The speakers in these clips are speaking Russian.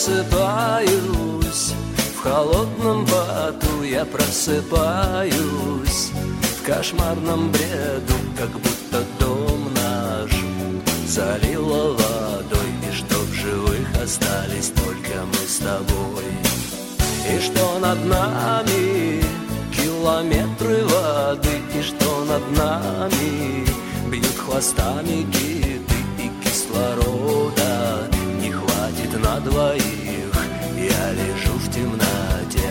просыпаюсь, в холодном поту я просыпаюсь, в кошмарном бреду, как будто дом наш залило водой, и что в живых остались только мы с тобой. И что над нами километры воды, и что над нами бьют хвостами киты, и кислорода не хватит на двоих. Я лежу в темноте,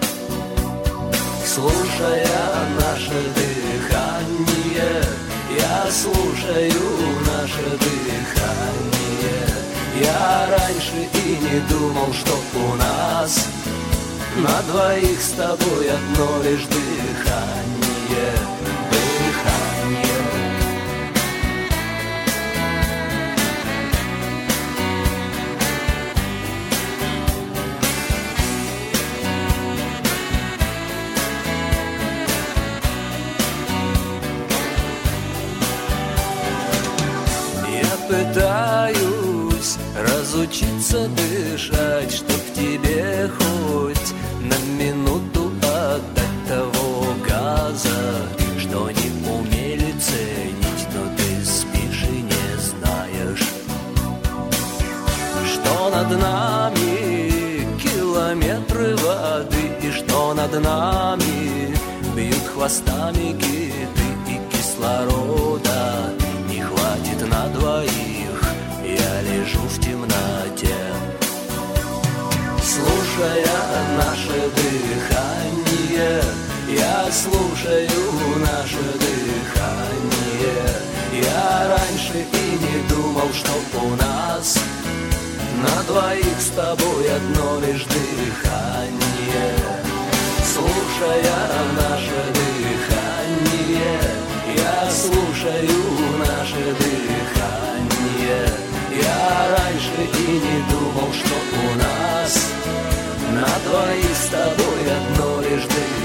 слушая наше дыхание. Я слушаю наше дыхание. Я раньше и не думал, что у нас на двоих с тобой одно лишь дыхание. Дыхание. Пытаюсь разучиться дышать, чтоб тебе хоть на минуту отдать того газа, что не умели ценить, но ты спишь и не знаешь, что над нами километры воды, и что над нами бьют хвостами киты, и кислорода не хватит на двоих. Я лежу в темноте, слушая наше дыхание. Я слушаю наше дыхание. Я раньше и не думал, что у нас на двоих с тобой одно лишь дыхание. Слушая наше дыхание. Я слушаю наше дыхание. Я раньше и не думал, что у нас на двоих с тобой одно лишь дыхание.